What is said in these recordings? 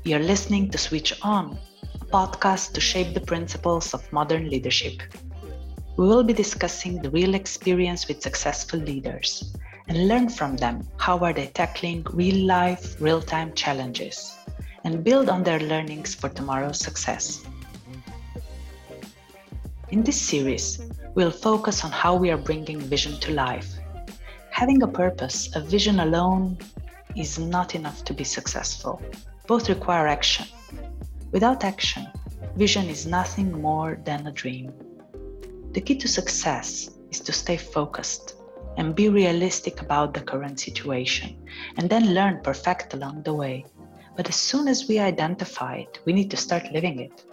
You're listening to Switch On, a podcast to shape the principles of modern leadership. We will be discussing the real experience with successful leaders and learn from them how are they tackling real-life, real-time challenges and build on their learnings for tomorrow's success. In this series, we'll focus on how we are bringing vision to life. Having a purpose, a vision alone, is not enough to be successful. Both require action. Without action, vision is nothing more than a dream. The key to success is to stay focused and be realistic about the current situation, and then learn perfect along the way. But as soon as we identify it, we need to start living it.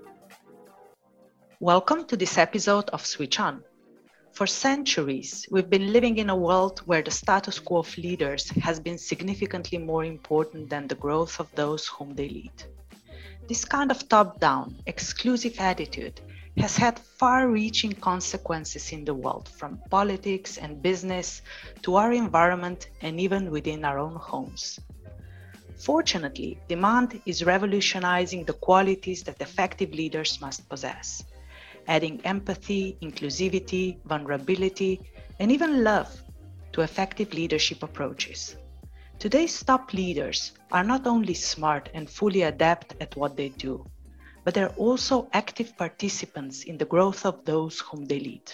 Welcome to this episode of Switch On. For centuries, we've been living in a world where the status quo of leaders has been significantly more important than the growth of those whom they lead. This kind of top-down, exclusive attitude has had far-reaching consequences in the world, from politics and business to our environment and even within our own homes. Fortunately, demand is revolutionizing the qualities that effective leaders must possess, adding empathy, inclusivity, vulnerability, and even love to effective leadership approaches. Today's top leaders are not only smart and fully adept at what they do, but they're also active participants in the growth of those whom they lead.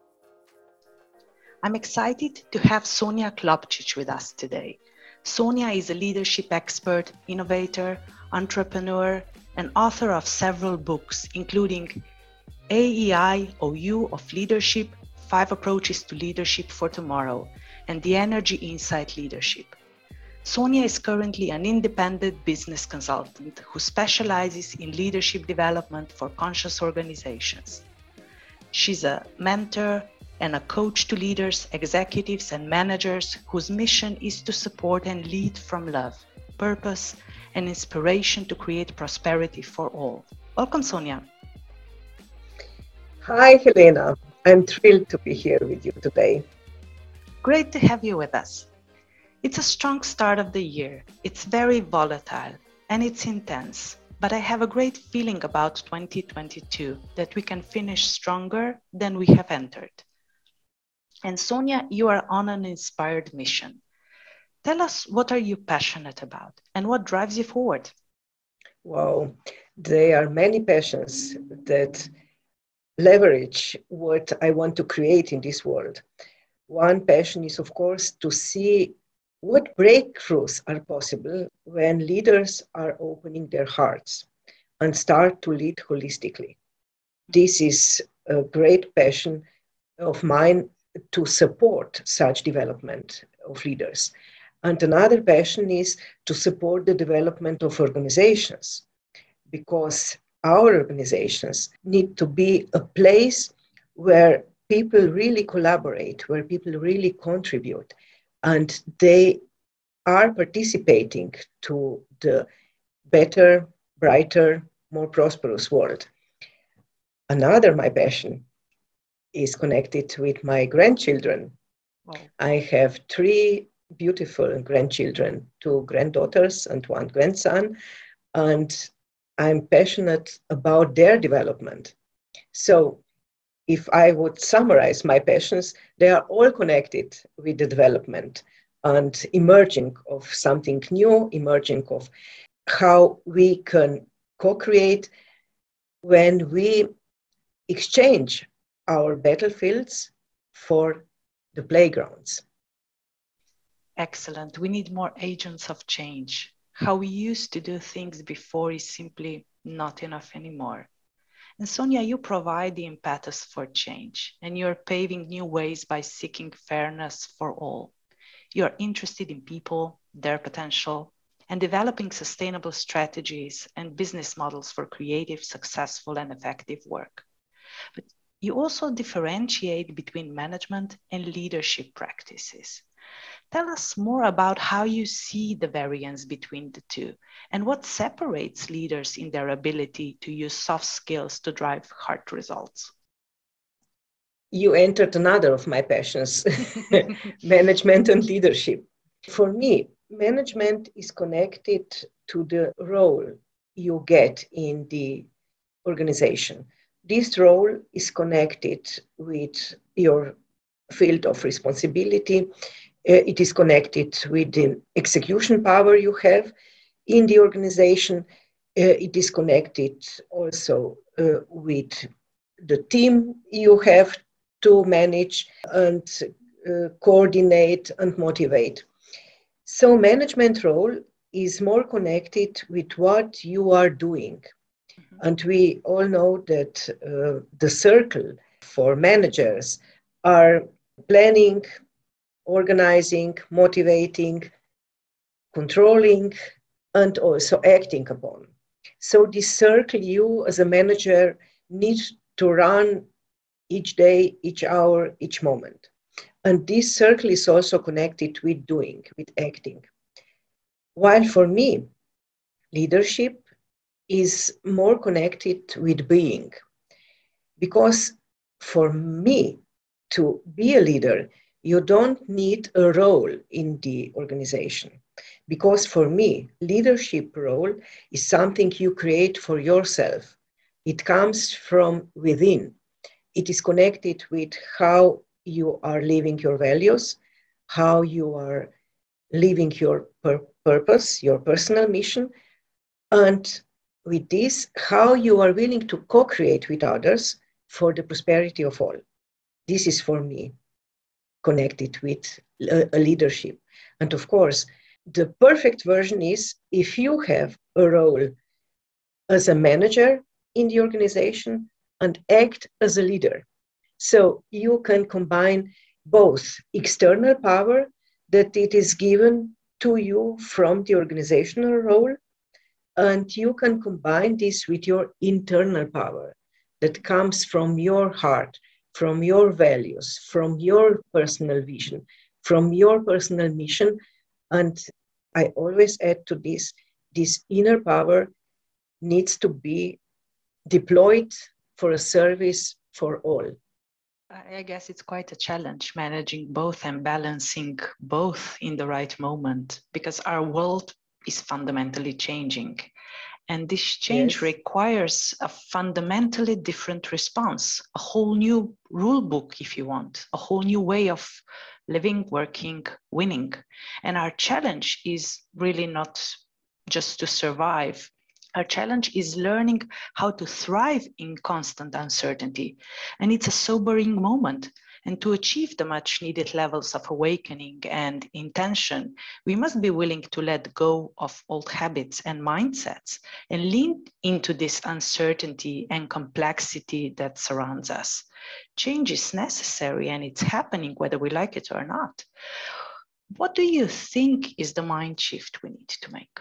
I'm excited to have Sonja Klopčić with us today. Sonja is a leadership expert, innovator, entrepreneur, and author of several books, including AEI OU of Leadership, 5 Approaches to Leadership for Tomorrow, and The Energy Insight Leadership. Sonja is currently an independent business consultant who specializes in leadership development for conscious organizations. She's a mentor and a coach to leaders, executives, and managers whose mission is to support and lead from love, purpose, and inspiration to create prosperity for all. Welcome, Sonja. Hi, Helena. I'm thrilled to be here with you today. Great to have you with us. It's a strong start of the year. It's very volatile and it's intense, but I have a great feeling about 2022 that we can finish stronger than we have entered. And Sonja, you are on an inspired mission. Tell us, what are you passionate about and what drives you forward? Wow, there are many passions that leverage what I want to create in this world. One passion is, of course, to see what breakthroughs are possible when leaders are opening their hearts and start to lead holistically. This is a great passion of mine to support such development of leaders. And another passion is to support the development of organizations, because our organizations need to be a place where people really collaborate, where people really contribute, and they are participating to the better, brighter, more prosperous world. Another, my passion is connected with my grandchildren. Wow. I have 3 beautiful grandchildren, 2 granddaughters and 1 grandson, and I'm passionate about their development. So if I would summarize my passions, they are all connected with the development and emerging of something new, emerging of how we can co-create when we exchange our battlefields for the playgrounds. Excellent. We need more agents of change. How we used to do things before is simply not enough anymore. And Sonja, you provide the impetus for change, and you're paving new ways by seeking fairness for all. You're interested in people, their potential, and developing sustainable strategies and business models for creative, successful, and effective work. But you also differentiate between management and leadership practices. Tell us more about how you see the variance between the two and what separates leaders in their ability to use soft skills to drive hard results. You entered another of my passions, management and leadership. For me, management is connected to the role you get in the organization. This role is connected with your field of responsibility. It is connected with the execution power you have in the organization. It is connected also with the team you have to manage and coordinate and motivate. So management role is more connected with what you are doing. And we all know that the circle for managers are planning, organizing, motivating, controlling, and also acting upon. So this circle you as a manager need to run each day, each hour, each moment. And this circle is also connected with doing, with acting. While for me, leadership is more connected with being. Because for me, to be a leader, you don't need a role in the organization. Because for me, leadership role is something you create for yourself. It comes from within. It is connected with how you are living your values, how you are living your purpose, your personal mission, and with this, how you are willing to co-create with others for the prosperity of all. This is for me connected with a leadership. And of course, the perfect version is if you have a role as a manager in the organization and act as a leader. So you can combine both external power that it is given to you from the organizational role, and you can combine this with your internal power that comes from your heart, from your values, from your personal vision, from your personal mission. And I always add to this inner power needs to be deployed for a service for all. I guess it's quite a challenge managing both and balancing both in the right moment, because our world is fundamentally changing. And this change requires a fundamentally different response, a whole new rule book, if you want, a whole new way of living, working, winning. And our challenge is really not just to survive. Our challenge is learning how to thrive in constant uncertainty. And it's a sobering moment. And to achieve the much needed levels of awakening and intention, we must be willing to let go of old habits and mindsets and lean into this uncertainty and complexity that surrounds us. Change is necessary and it's happening whether we like it or not. What do you think is the mind shift we need to make?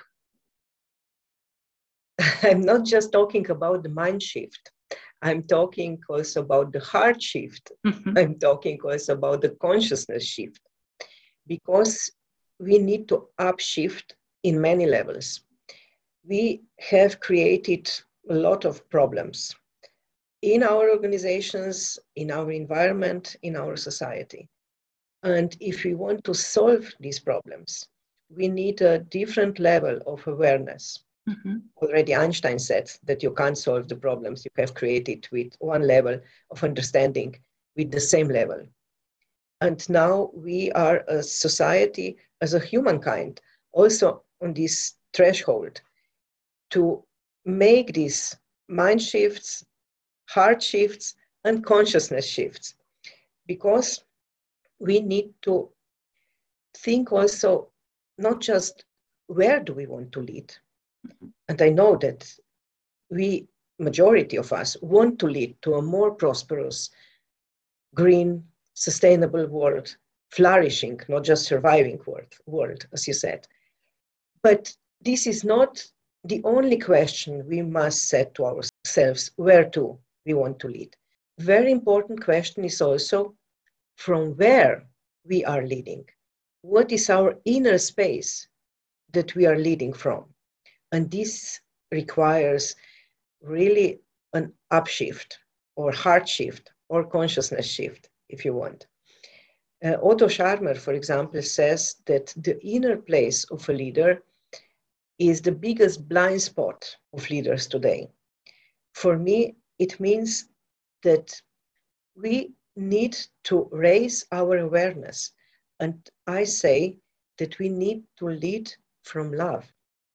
I'm not just talking about the mind shift. I'm talking also about the heart shift. Mm-hmm. I'm talking also about the consciousness shift, because we need to upshift in many levels. We have created a lot of problems in our organizations, in our environment, in our society. And if we want to solve these problems, we need a different level of awareness. Mm-hmm. Already Einstein said that you can't solve the problems you have created with one level of understanding, with the same level. And now we are a society, as a humankind, also on this threshold to make these mind shifts, heart shifts, and consciousness shifts, because we need to think also not just where do we want to lead. And I know that we, majority of us, want to lead to a more prosperous, green, sustainable world, flourishing, not just surviving world, as you said. But this is not the only question we must set to ourselves, where to we want to lead. Very important question is also from where we are leading. What is our inner space that we are leading from? And this requires really an upshift or heart shift or consciousness shift, if you want. Otto Scharmer, for example, says that the inner place of a leader is the biggest blind spot of leaders today. For me, it means that we need to raise our awareness. And I say that we need to lead from love.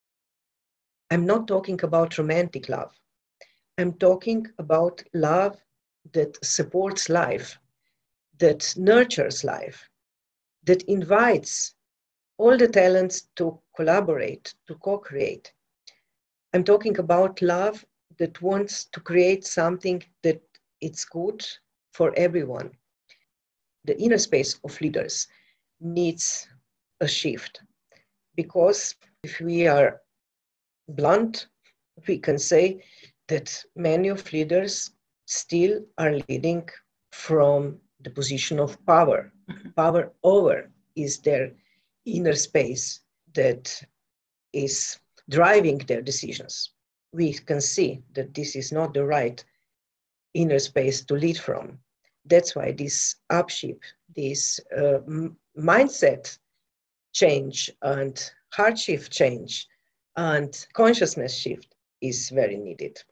I'm not talking about romantic love. I'm talking about love that supports life, that nurtures life, that invites all the talents to collaborate, to co-create. I'm talking about love that wants to create something that it's good for everyone. The inner space of leaders needs a shift because if we are blunt, we can say that many of leaders still are leading from the position of power. Power over is their inner space that is driving their decisions. We can see that this is not the right inner space to lead from. That's why this upshift, this mindset change and heart shift change and consciousness shift is very needed.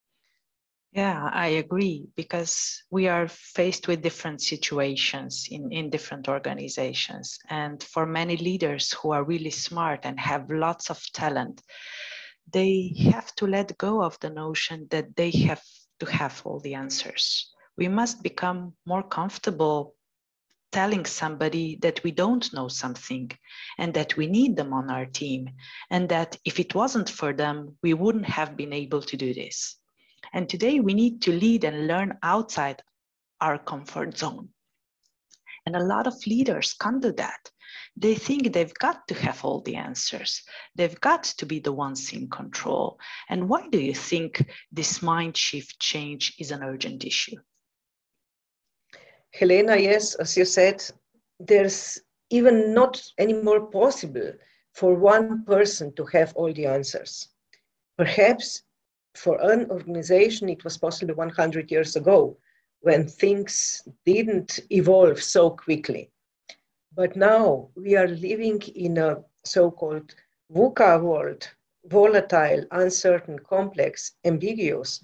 Yeah, I agree, because we are faced with different situations in different organizations. And for many leaders who are really smart and have lots of talent, they have to let go of the notion that they have to have all the answers. We must become more comfortable telling somebody that we don't know something and that we need them on our team, and that if it wasn't for them, we wouldn't have been able to do this. And today we need to lead and learn outside our comfort zone. And a lot of leaders can't do that. They think they've got to have all the answers. They've got to be the ones in control. And why do you think this mind shift change is an urgent issue? Helena, yes, as you said, there's even not anymore possible for one person to have all the answers. Perhaps for an organization, it was possible 100 years ago when things didn't evolve so quickly. But now we are living in a so-called VUCA world, volatile, uncertain, complex, ambiguous,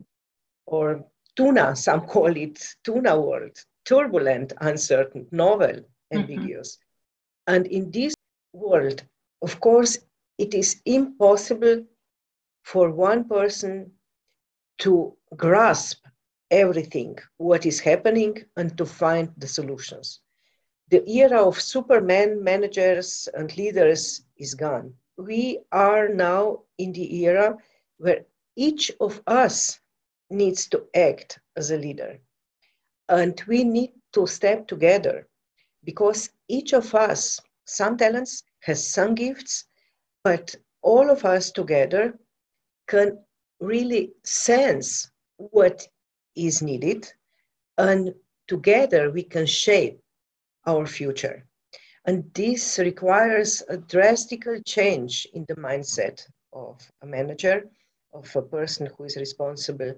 or tuna, some call it tuna world, turbulent, uncertain, novel, ambiguous. And in this world, of course, it is impossible for one person to grasp everything, what is happening, and to find the solutions. The era of Superman managers and leaders is gone. We are now in the era where each of us needs to act as a leader. And we need to step together because each of us, some talents, has some gifts, but all of us together can really sense what is needed, and together we can shape our future. And this requires a drastic change in the mindset of a manager, of a person who is responsible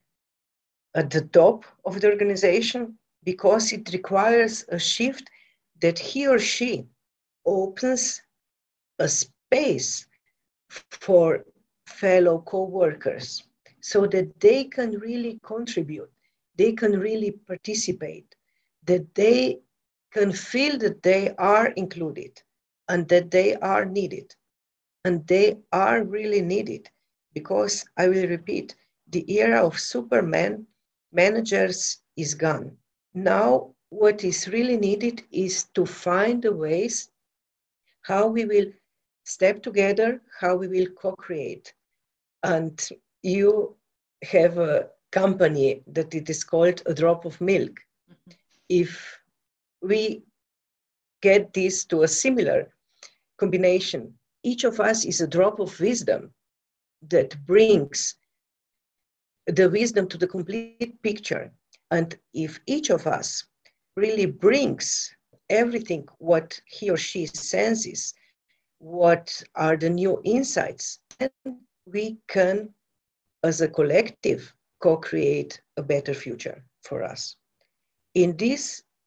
at the top of the organization, because it requires a shift that he or she opens a space for fellow co-workers so that they can really contribute, they can really participate, that they can feel that they are included and that they are needed. And they are really needed because, I will repeat, the era of Superman managers is gone. Now, what is really needed is to find the ways how we will step together, how we will co-create. And you have a company that it is called A Drop of Milk. If we get this to a similar combination, each of us is a drop of wisdom that brings the wisdom to the complete picture. And if each of us really brings everything what he or she senses, what are the new insights, then we can, as a collective, co-create a better future for us. In this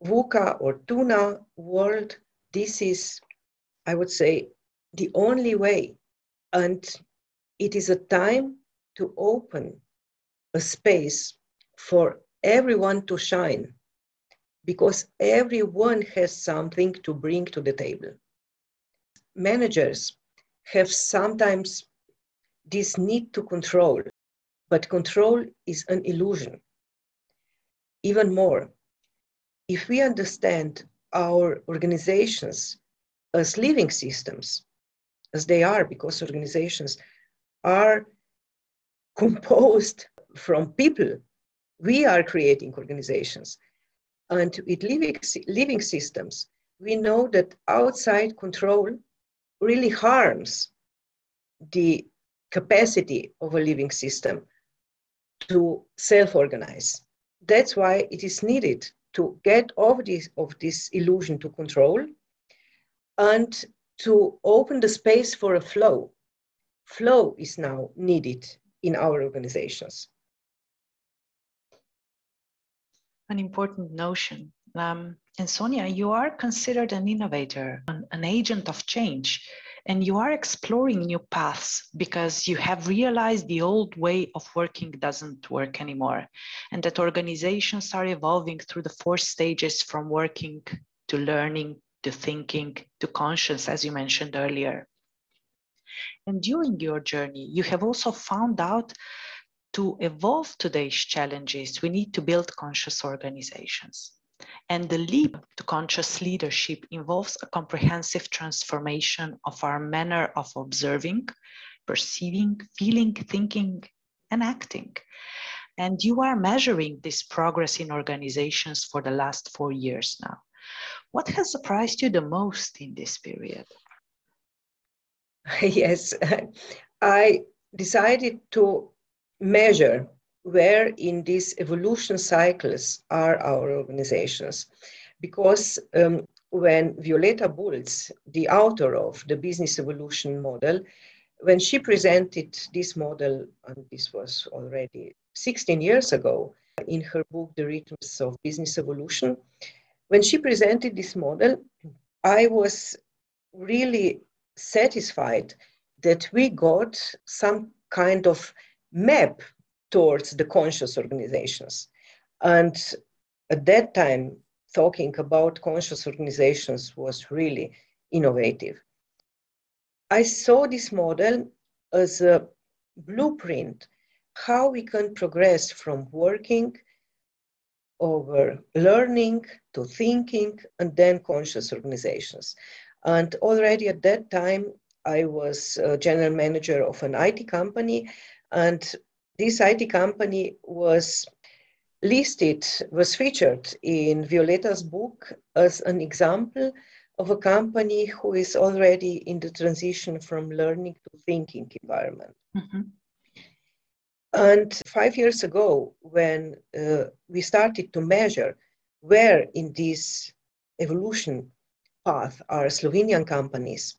VUCA or tuna world, this is, I would say, the only way. And it is a time to open a space for everyone to shine, because everyone has something to bring to the table. Managers have sometimes this need to control, but control is an illusion. Even more, if we understand our organizations as living systems, as they are, because organizations are composed from people, we are creating organizations. And with living systems, we know that outside control really harms the capacity of a living system to self-organize. That's why it is needed to get off this illusion to control and to open the space for a flow. Flow is now needed in our organizations. An important notion. And Sonia, you are considered an innovator, an agent of change, and you are exploring new paths because you have realized the old way of working doesn't work anymore, and that organizations are evolving through the 4 stages from working to learning to thinking to conscious, as you mentioned earlier. And during your journey, you have also found out to evolve today's challenges, we need to build conscious organizations. And the leap to conscious leadership involves a comprehensive transformation of our manner of observing, perceiving, feeling, thinking, and acting. And you are measuring this progress in organizations for the last 4 years now. What has surprised you the most in this period? Yes, I decided to measure where in these evolution cycles are our organizations. Because when Violeta Bulc, the author of the business evolution model, when she presented this model, and this was already 16 years ago, in her book, The Rhythms of Business Evolution, when she presented this model, I was really satisfied that we got some kind of map towards the conscious organizations. And at that time, talking about conscious organizations was really innovative. I saw this model as a blueprint how we can progress from working over learning to thinking and then conscious organizations. And already at that time, I was a general manager of an IT company, and this IT company was featured in Violeta's book as an example of a company who is already in the transition from learning to thinking environment. Mm-hmm. And 5 years ago, when we started to measure where in this evolution path are Slovenian companies,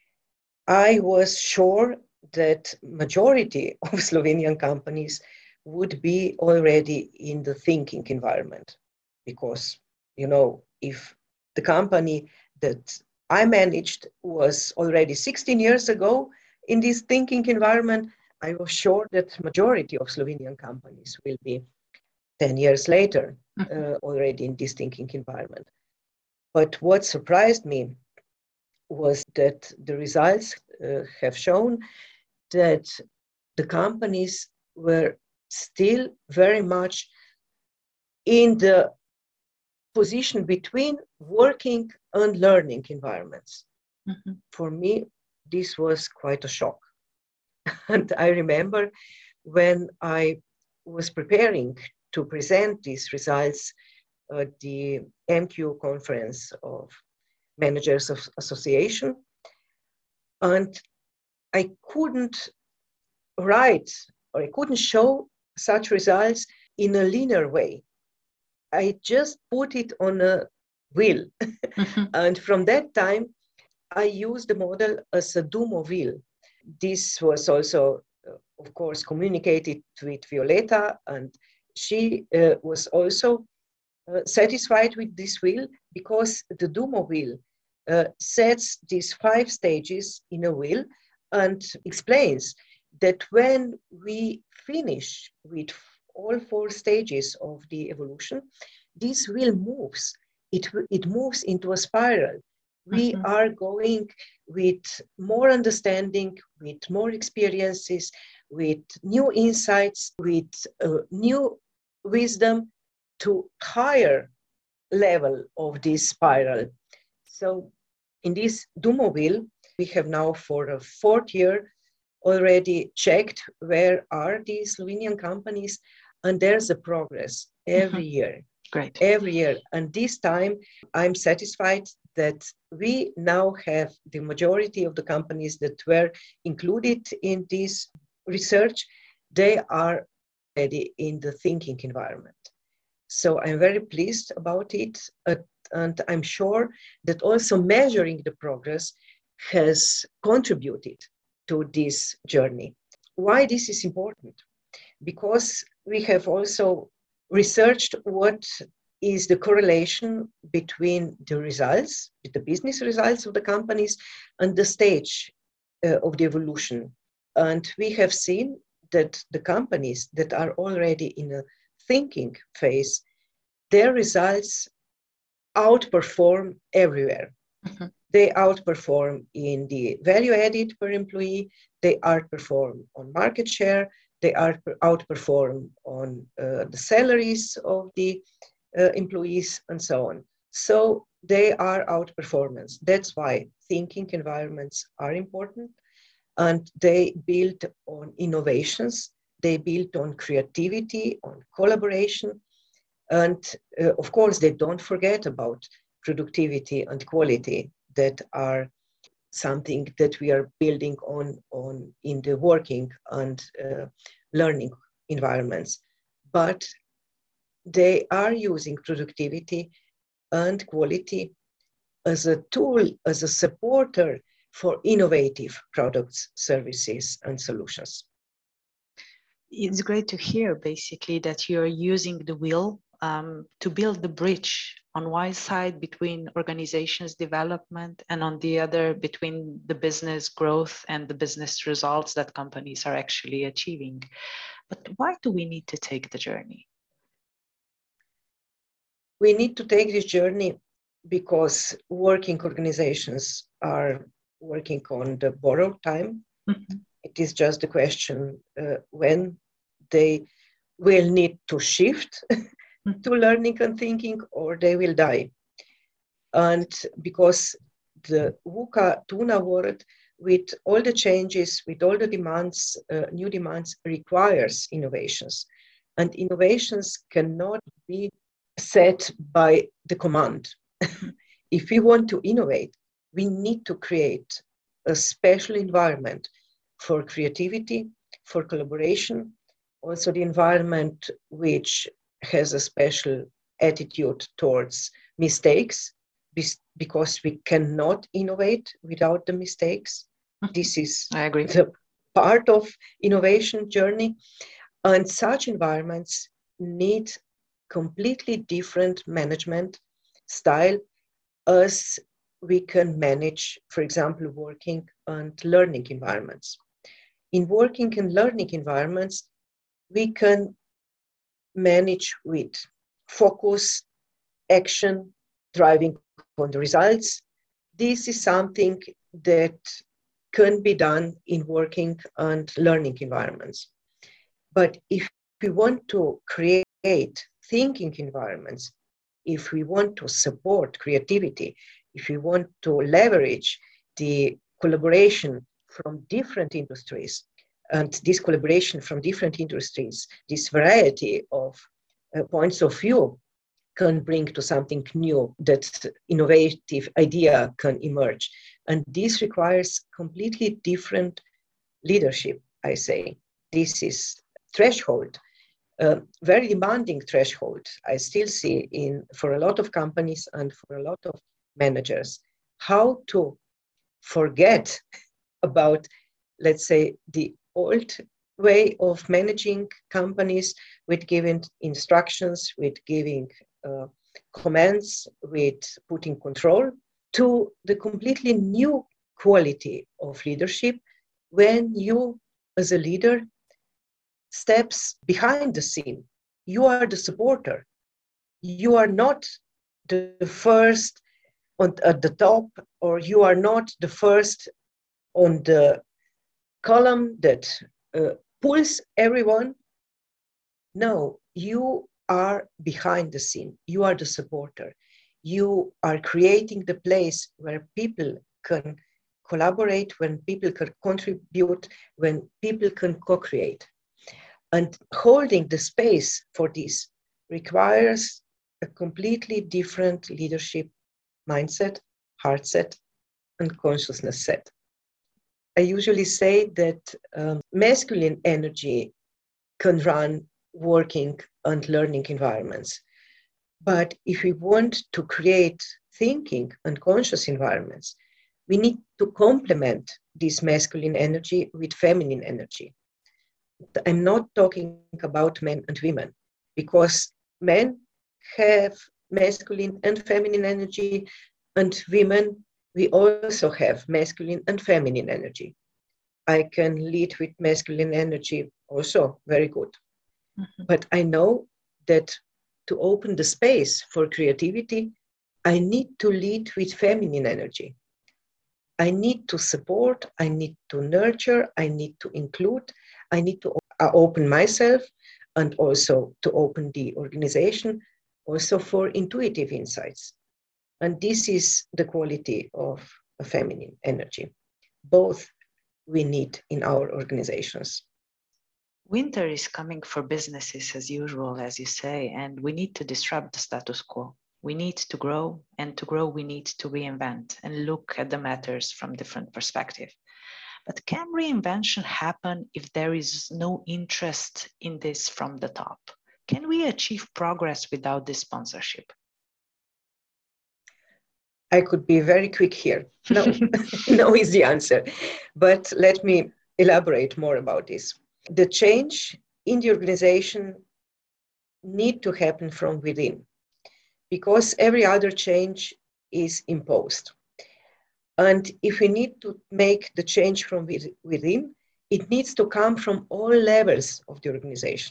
I was sure that majority of Slovenian companies would be already in the thinking environment. Because, if the company that I managed was already 16 years ago in this thinking environment, I was sure that majority of Slovenian companies will be 10 years later already in this thinking environment. But what surprised me was that the results have shown that the companies were still very much in the position between working and learning environments. Mm-hmm. For me, this was quite a shock. And I remember when I was preparing to present these results at the MQ conference of Managers of Association, and I couldn't write or I couldn't show such results in a linear way. I just put it on a wheel. Mm-hmm. And from that time, I used the model as a Dumo wheel. This was also, of course, communicated with Violeta, and she was also satisfied with this wheel because the Dumo wheel sets these 5 stages in a wheel and explains that when we finish with all 4 stages of the evolution, this wheel moves. It moves into a spiral. We are going with more understanding, with more experiences, with new insights, with new wisdom to higher level of this spiral. So in this Dumo wheel, we have now for a 4th year already checked where are these Slovenian companies, and there's a progress every year. Great. Every year. And this time I'm satisfied that we now have the majority of the companies that were included in this research, they are already in the thinking environment. So I'm very pleased about it. And I'm sure that also measuring the progress has contributed to this journey. Why this is important? Because we have also researched what is the correlation between the results, the business results of the companies, and the stage of the evolution. And we have seen that the companies that are already in a thinking phase, their results outperform everywhere. They outperform in the value added per employee, they outperform on market share, they outperform on the salaries of the employees and so on. So they are outperformance. That's why thinking environments are important, and they build on innovations, they build on creativity, on collaboration, and of course they don't forget about productivity and quality that are something that we are building on in the working and learning environments. But they are using productivity and quality as a tool, as a supporter for innovative products, services, and solutions. It's great to hear, basically, that you're using the wheel to build the bridge on one side between organizations development and on the other between the business growth and the business results that companies are actually achieving. But why do we need to take the journey? We need to take this journey because working organizations are working on the borrowed time. It is just a question when they will need to shift to learning and thinking, or they will die. And because the VUCA tuna world, with all the changes, with all the demands, new demands, requires innovations. And innovations cannot be set by the command. If we want to innovate, we need to create a special environment for creativity, for collaboration, also the environment which has a special attitude towards mistakes, because we cannot innovate without the mistakes. This is the part of innovation journey. And such environments need completely different management style as we can manage, for example, working and learning environments. In working and learning environments, we can manage with focus, action, driving on the results. This is something that can be done in working and learning environments. But if we want to create thinking environments, if we want to support creativity, if we want to leverage the collaboration from different industries, and this collaboration from different industries, this variety of points of view can bring to something new, that innovative idea can emerge. And this requires completely different leadership, I say. This is threshold, very demanding threshold I still see for a lot of companies and for a lot of managers, how to forget about, let's say, the old way of managing companies with giving instructions, with giving commands, with putting control, to the completely new quality of leadership when you, as a leader, steps behind the scene. You are the supporter. You are not the first at the top, or you are not the first on the column that pulls everyone. No, you are behind the scene. You are the supporter. You are creating the place where people can collaborate, when people can contribute, when people can co-create. And holding the space for this requires a completely different leadership mindset, heart set, and consciousness set. I usually say that masculine energy can run working and learning environments. But if we want to create thinking and conscious environments, we need to complement this masculine energy with feminine energy. I'm not talking about men and women, because men have masculine and feminine energy, and women, we also have masculine and feminine energy. I can lead with masculine energy also very good. Mm-hmm. But I know that to open the space for creativity, I need to lead with feminine energy. I need to support, I need to nurture, I need to include, I need to open myself, and also to open the organization also for intuitive insights. And this is the quality of a feminine energy. Both we need in our organizations. Winter is coming for businesses as usual, as you say, and we need to disrupt the status quo. We need to grow, and to grow, we need to reinvent and look at the matters from different perspectives. But can reinvention happen if there is no interest in this from the top? Can we achieve progress without this sponsorship? I could be very quick here. No, no is the answer. But let me elaborate more about this. The change in the organization need to happen from within, because every other change is imposed. And if we need to make the change from within, it needs to come from all levels of the organization.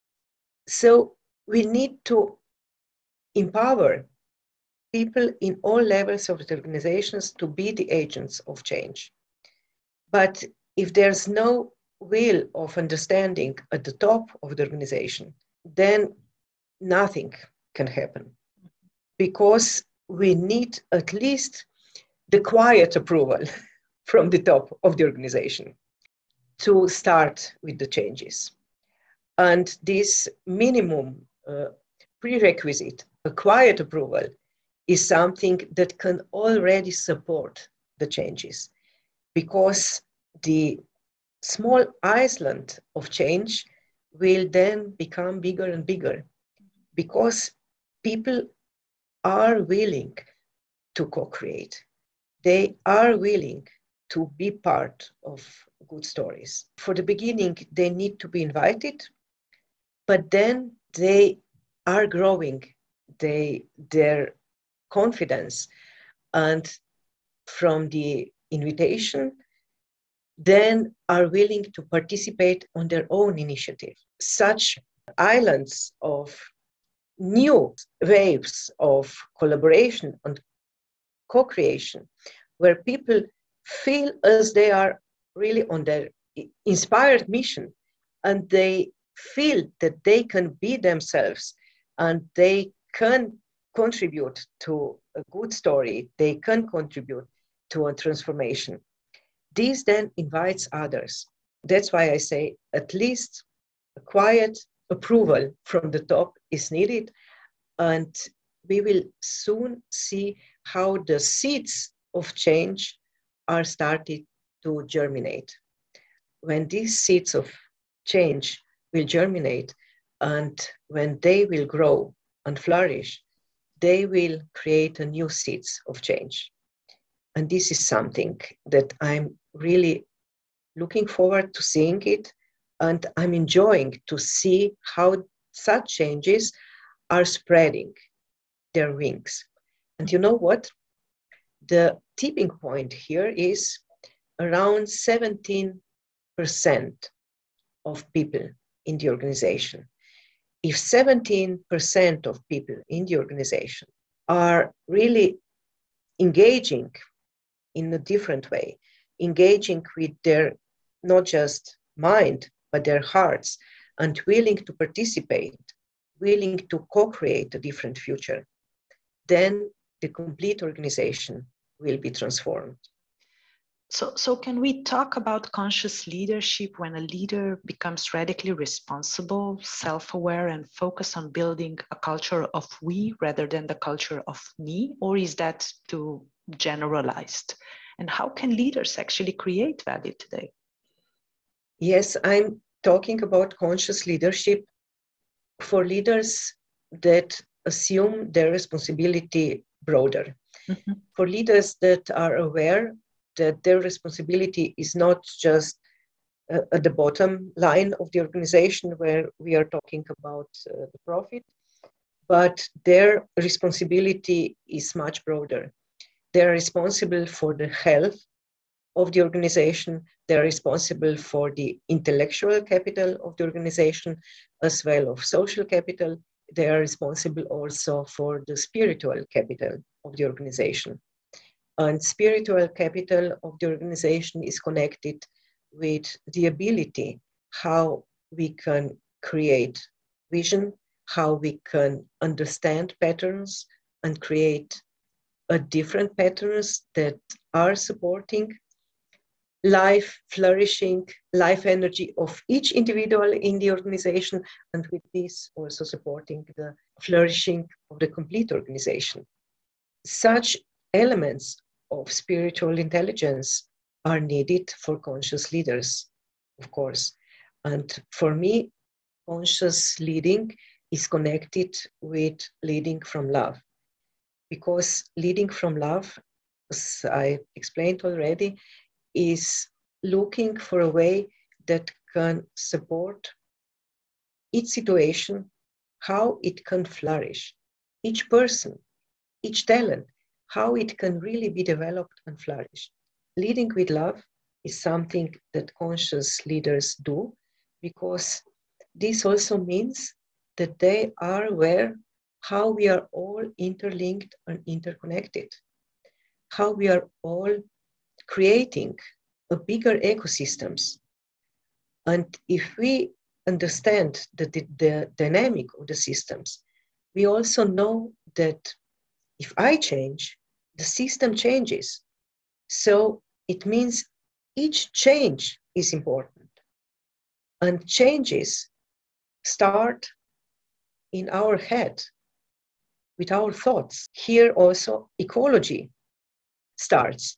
So we need to empower people in all levels of the organizations to be the agents of change. But if there's no will of understanding at the top of the organization, then nothing can happen, because we need at least the quiet approval from the top of the organization to start with the changes. And this minimum prerequisite, a quiet approval, is something that can already support the changes, because the small island of change will then become bigger and bigger, because people are willing to co-create. They are willing to be part of good stories. For the beginning, they need to be invited, but then they are growing their confidence, and from the invitation, then are willing to participate on their own initiative. Such islands of new waves of collaboration and co-creation, where people feel as they are really on their inspired mission, and they feel that they can be themselves, and they can contribute to a good story, they can contribute to a transformation. This then invites others. That's why I say at least a quiet approval from the top is needed, and we will soon see how the seeds of change are starting to germinate. When these seeds of change will germinate, and when they will grow and flourish, they will create a new seeds of change. And this is something that I'm really looking forward to seeing it, and I'm enjoying to see how such changes are spreading their wings. And you know what? The tipping point here is around 17% of people in the organization. If 17% of people in the organization are really engaging in a different way, engaging with their not just mind, but their hearts, and willing to participate, willing to co-create a different future, then the complete organization will be transformed. So can we talk about conscious leadership when a leader becomes radically responsible, self-aware, and focused on building a culture of we rather than the culture of me? Or is that too generalized? And how can leaders actually create value today? Yes, I'm talking about conscious leadership for leaders that assume their responsibility broader. Mm-hmm. For leaders that are aware that their responsibility is not just at the bottom line of the organization where we are talking about the profit, but their responsibility is much broader. They're responsible for the health of the organization. They're responsible for the intellectual capital of the organization, as well as social capital. They are responsible also for the spiritual capital of the organization. And spiritual capital of the organization is connected with the ability how we can create vision, how we can understand patterns and create different patterns that are supporting life flourishing, life energy of each individual in the organization, and with this also supporting the flourishing of the complete organization. Such elements of spiritual intelligence are needed for conscious leaders, of course. And for me, conscious leading is connected with leading from love. Because leading from love, as I explained already, is looking for a way that can support each situation, how it can flourish, each person, each talent, how it can really be developed and flourish. Leading with love is something that conscious leaders do, because this also means that they are aware how we are all interlinked and interconnected, how we are all creating a bigger ecosystems. And if we understand the dynamic of the systems, we also know that if I change, the system changes. So it means each change is important. And changes start in our head with our thoughts. Here also ecology starts.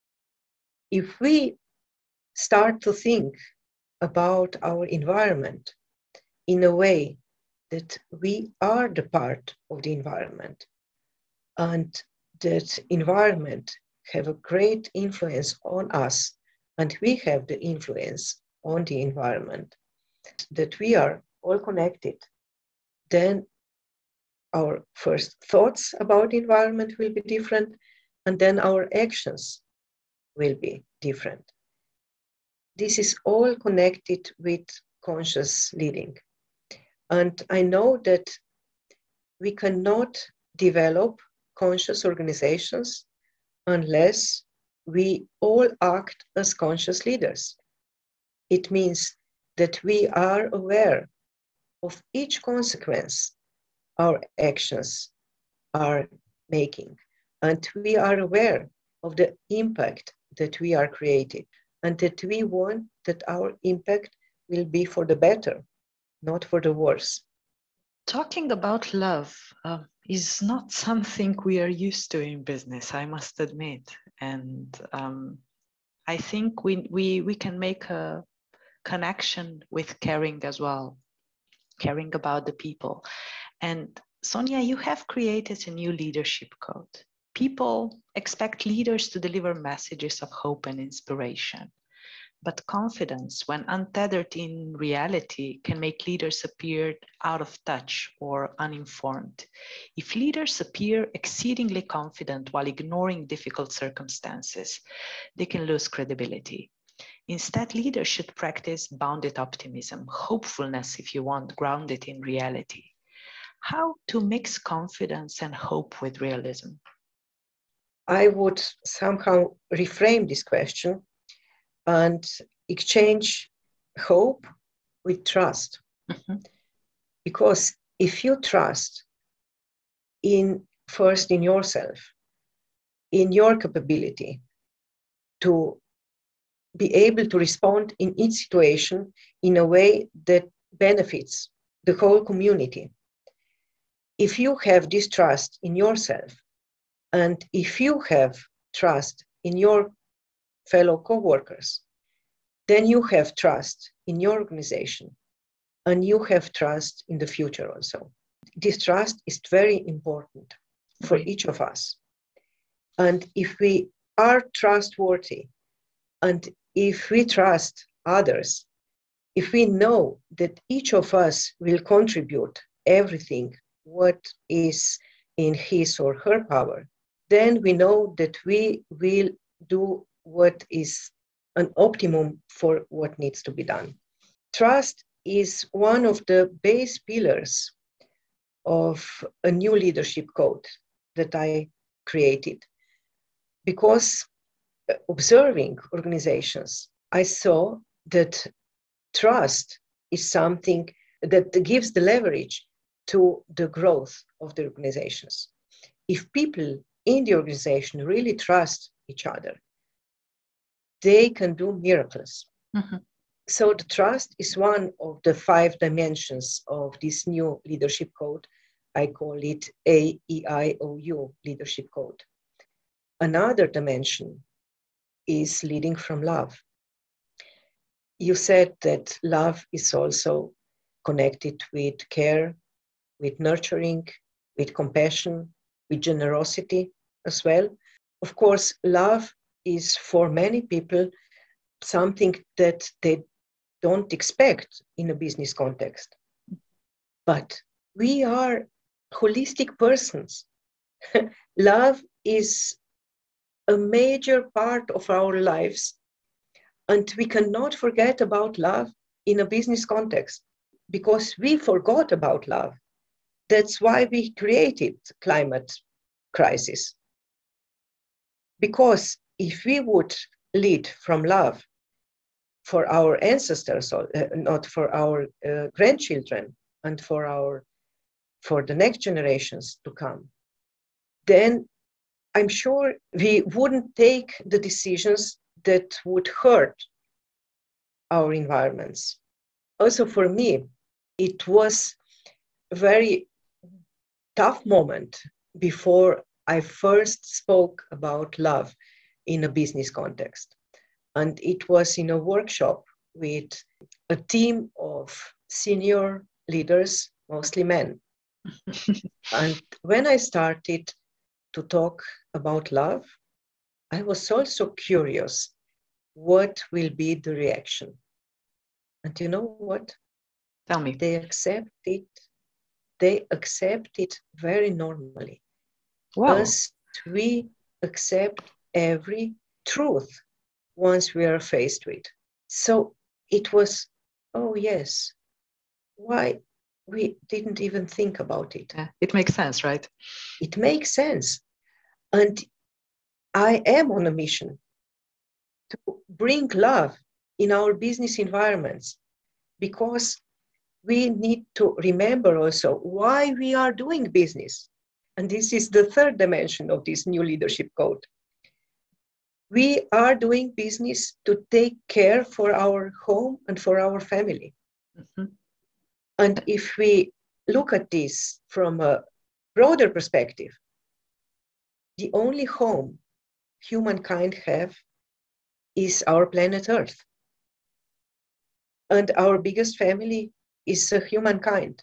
If we start to think about our environment in a way that we are the part of the environment and that environment have a great influence on us and we have the influence on the environment, that we are all connected, then our first thoughts about the environment will be different, and then our actions will be different. This is all connected with conscious leading. And I know that we cannot develop conscious organizations unless we all act as conscious leaders. It means that we are aware of each consequence our actions are making, and we are aware of the impact that we are creating, and that we want that our impact will be for the better, not for the worse. Talking about love is not something we are used to in business, I must admit. And I think we can make a connection with caring as well, caring about the people. And Sonia, you have created a new leadership code. People expect leaders to deliver messages of hope and inspiration. But confidence, when untethered in reality, can make leaders appear out of touch or uninformed. If leaders appear exceedingly confident while ignoring difficult circumstances, they can lose credibility. Instead, leaders should practice bounded optimism, hopefulness, if you want, grounded in reality. How to mix confidence and hope with realism? I would somehow reframe this question and exchange hope with trust. Mm-hmm. Because if you trust first in yourself, in your capability to be able to respond in each situation in a way that benefits the whole community. If you have this trust in yourself, and if you have trust in your fellow co-workers, then you have trust in your organization, and you have trust in the future also. This trust is very important for each of us. And if we are trustworthy, and if we trust others, if we know that each of us will contribute everything what is in his or her power, then we know that we will do what is an optimum for what needs to be done. Trust is one of the base pillars of a new leadership code that I created, because observing organizations, I saw that trust is something that gives the leverage to the growth of the organizations. If people in the organization really trust each other, they can do miracles. Mm-hmm. So the trust is one of the 5 dimensions of this new leadership code. I call it AEIOU leadership code. Another dimension is leading from love. You said that love is also connected with care, with nurturing, with compassion, with generosity as well. Of course, love is for many people something that they don't expect in a business context. But we are holistic persons. Love is a major part of our lives, and we cannot forget about love in a business context, because we forgot about love. That's why we created climate crisis. Because if we would lead from love for our ancestors, not for our grandchildren, and for the next generations to come, then I'm sure we wouldn't take the decisions that would hurt our environments. Also for me, it was a very tough moment before I first spoke about love in a business context. And it was in a workshop with a team of senior leaders, mostly men. And when I started to talk about love, I was also curious what will be the reaction. And you know what? Tell me. They accept it very normally. Wow. As we accept every truth once we are faced with. So it was, oh yes, why we didn't even think about it. Yeah, it makes sense, right? It makes sense. And I am on a mission to bring love in our business environments, because we need to remember also why we are doing business. And this is the 3rd dimension of this new leadership code. We are doing business to take care for our home and for our family. Mm-hmm. And if we look at this from a broader perspective, the only home humankind have is our planet Earth. And our biggest family is humankind.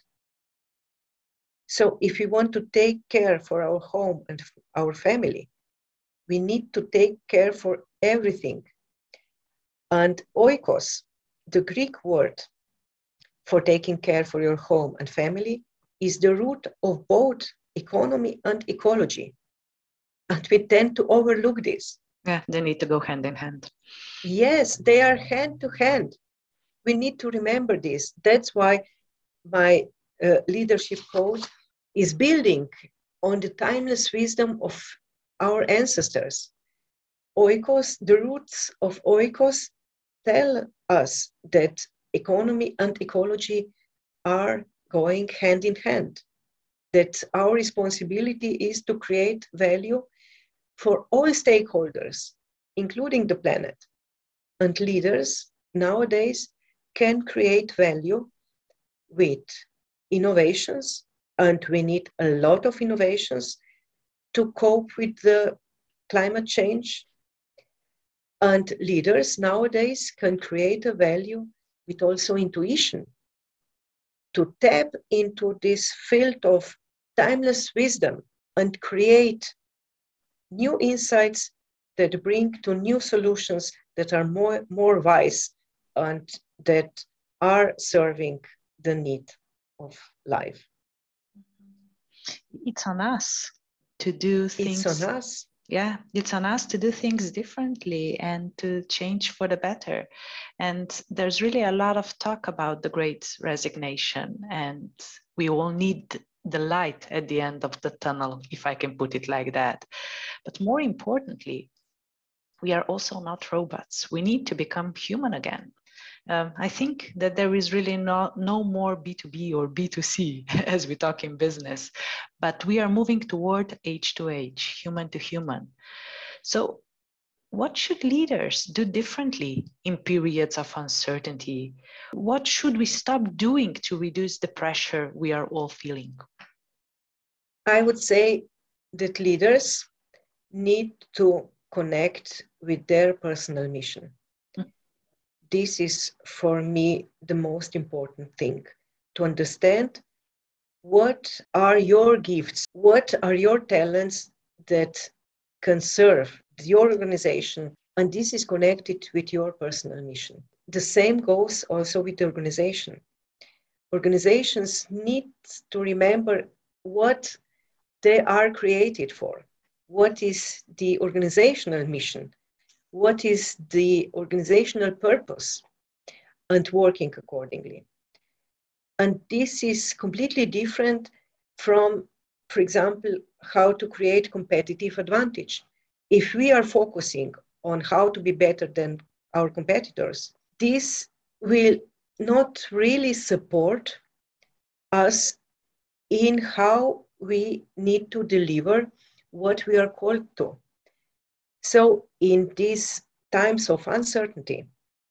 So if we want to take care for our home and our family, we need to take care for everything. And oikos, the Greek word for taking care for your home and family, is the root of both economy and ecology. And we tend to overlook this. Yeah, they need to go hand in hand. Yes, they are hand to hand. We need to remember this. That's why my leadership code is building on the timeless wisdom of our ancestors. Oikos, the roots of oikos tell us that economy and ecology are going hand in hand, that our responsibility is to create value for all stakeholders, including the planet. And leaders nowadays can create value with innovations, and we need a lot of innovations to cope with the climate change. And leaders nowadays can create a value with also intuition, to tap into this field of timeless wisdom and create new insights that bring to new solutions that are more wise and that are serving the need of life. It's on us to do things. It's on us. Yeah, it's on us to do things differently and to change for the better. And there's really a lot of talk about the great resignation, and we all need the light at the end of the tunnel, if I can put it like that. But more importantly, we are also not robots. We need to become human again. I think that there is really no more B2B or B2C as we talk in business, but we are moving toward H to H, human to human. So what should leaders do differently in periods of uncertainty? What should we stop doing to reduce the pressure we are all feeling? I would say that leaders need to connect with their personal mission. This is, for me, the most important thing, to understand what are your gifts, what are your talents that can serve your organization, and this is connected with your personal mission. The same goes also with the organization. Organizations need to remember what they are created for. What is the organizational mission? What is the organizational purpose? And working accordingly. And this is completely different from, for example, how to create competitive advantage. If we are focusing on how to be better than our competitors, this will not really support us in how we need to deliver what we are called to. So in these times of uncertainty,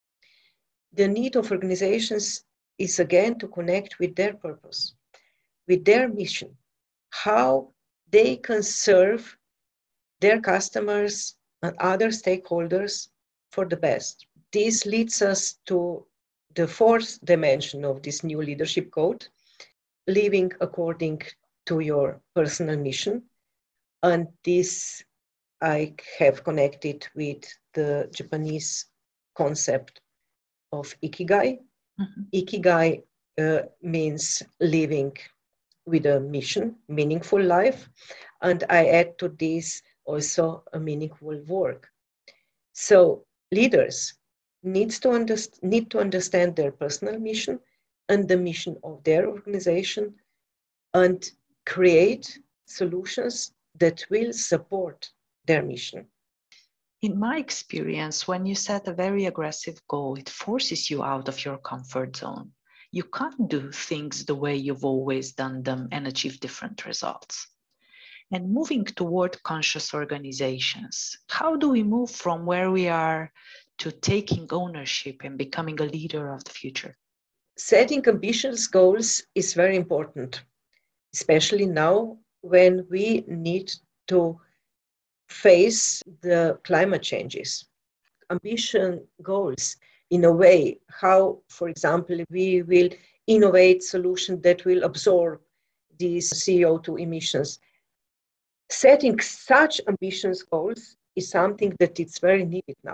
the need of organizations is again to connect with their purpose, with their mission, how they can serve their customers and other stakeholders for the best. This leads us to the fourth dimension of this new leadership code, living according to your personal mission. And this I have connected with the Japanese concept of ikigai. Mm-hmm. Ikigai means living with a mission, meaningful life. And I add to this also a meaningful work. So leaders need to understand their personal mission and the mission of their organization and create solutions that will support their mission. In my experience, when you set a very aggressive goal, it forces you out of your comfort zone. You can't do things the way you've always done them and achieve different results. And moving toward conscious organizations, how do we move from where we are to taking ownership and becoming a leader of the future? Setting ambitious goals is very important, especially now when we need to face the climate changes. Ambition goals in a way, how, for example, we will innovate solutions that will absorb these CO2 emissions. Setting such ambitious goals is something that is very needed now.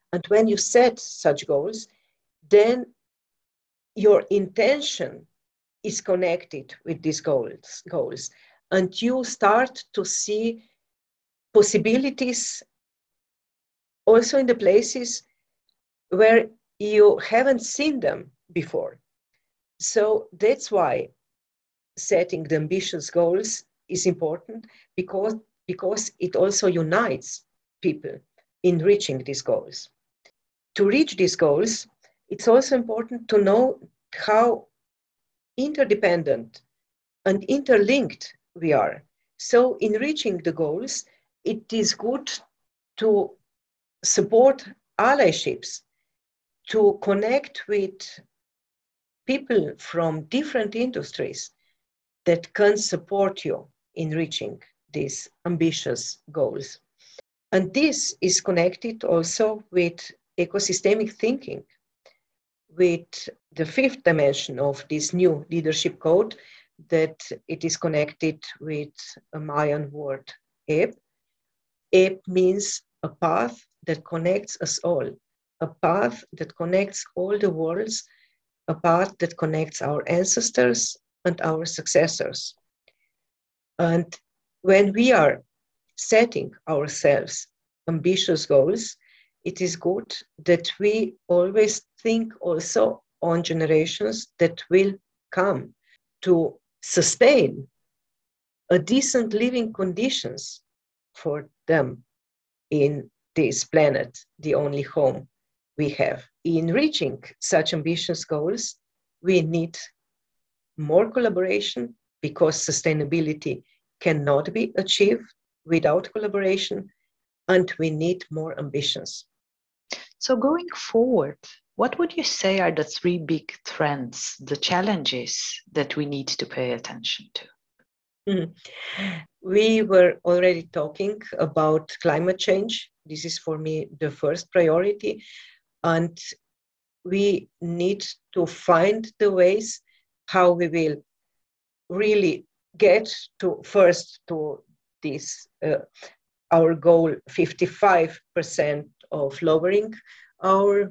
And when you set such goals, then your intention is connected with these goals. And you start to see possibilities also in the places where you haven't seen them before. So that's why setting the ambitious goals is important, because it also unites people in reaching these goals. To reach these goals, it's also important to know how interdependent and interlinked we are. So in reaching the goals, it is good to support allyships, to connect with people from different industries that can support you in reaching these ambitious goals. And this is connected also with ecosystemic thinking, with the fifth dimension of this new leadership code, that it is connected with a Mayan word, Eb. Eb means a path that connects us all, a path that connects all the worlds, a path that connects our ancestors and our successors. And when we are setting ourselves ambitious goals, it is good that we always think also on generations that will come, to sustain a decent living conditions for them in this planet, the only home we have. In reaching such ambitious goals, we need more collaboration, because sustainability cannot be achieved without collaboration, and we need more ambitions. So going forward, what would you say are the three big trends, the challenges that we need to pay attention to? We were already talking about climate change. This is for me the first priority. And we need to find the ways how we will really get to first to this our goal 55% of lowering our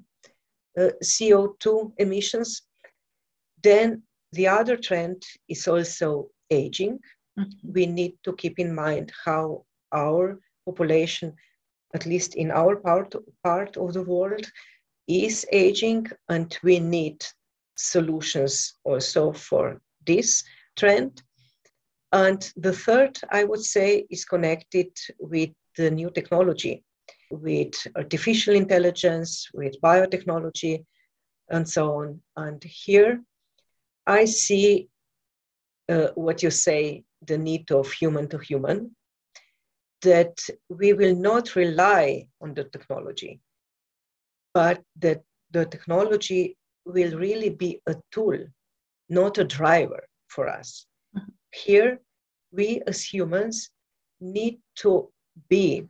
CO2 emissions. Then the other trend is also aging. Mm-hmm. We need to keep in mind how our population, at least in our part of the world, is aging, and we need solutions also for this trend. And the third, I would say, is connected with the new technology, with artificial intelligence, with biotechnology, and so on. And here I see what you say, the need of human to human, that we will not rely on the technology, but that the technology will really be a tool, not a driver for us. Mm-hmm. Here, we as humans need to be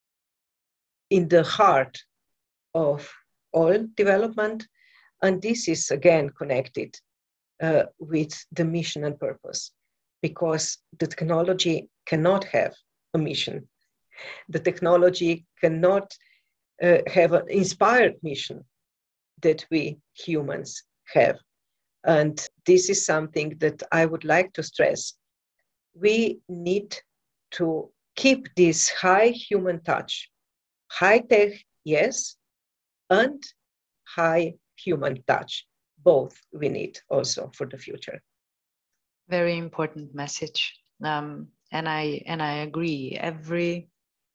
in the heart of all development, and this is again connected with the mission and purpose, because the technology cannot have a mission. The technology cannot have an inspired mission that we humans have. And this is something that I would like to stress. We need to keep this high human touch. High tech, yes, and high human touch. Both we need also for the future. Very important message. And I agree. Every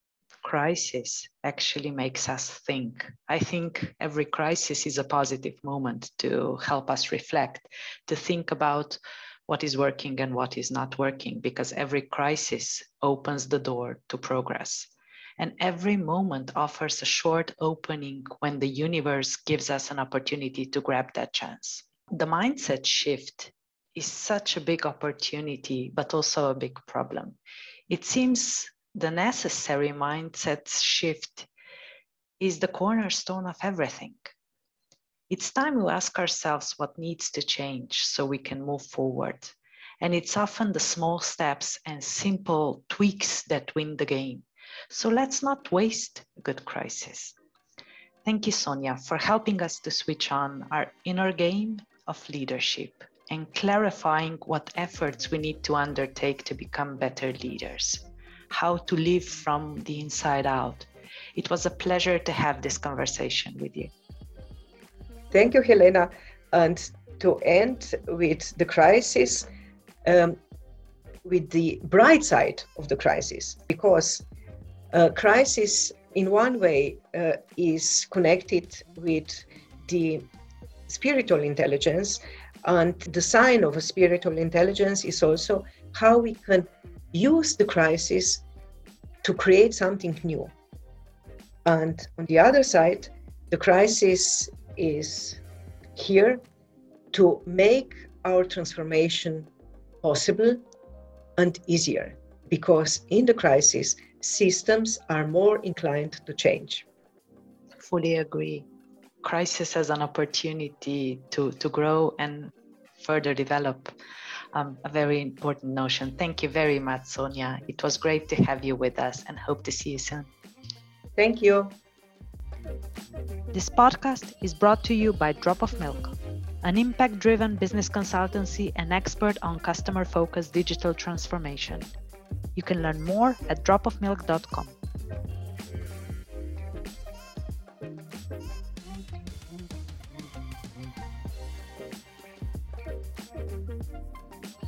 crisis actually makes us think. I think every crisis is a positive moment to help us reflect, to think about what is working and what is not working, because every crisis opens the door to progress. And every moment offers a short opening when the universe gives us an opportunity to grab that chance. The mindset shift is such a big opportunity, but also a big problem. It seems the necessary mindset shift is the cornerstone of everything. It's time we ask ourselves what needs to change so we can move forward. And it's often the small steps and simple tweaks that win the game. So let's not waste a good crisis. Thank you, Sonia, for helping us to switch on our inner game of leadership and clarifying what efforts we need to undertake to become better leaders, how to live from the inside out. It was a pleasure to have this conversation with you. Thank you, Helena. And to end with the crisis, with the bright side of the crisis, because crisis in one way is connected with the spiritual intelligence, and the sign of a spiritual intelligence is also how we can use the crisis to create something new. And on the other side, the crisis is here to make our transformation possible and easier, because in the crisis, systems are more inclined to change. Fully agree. Crisis as an opportunity to grow and further develop, a very important notion. Thank you very much, Sonia. It was great to have you with us and hope to see you soon. Thank you. This podcast is brought to you by Drop of Milk, an impact-driven business consultancy and expert on customer-focused digital transformation. You can learn more at dropofmilk.com.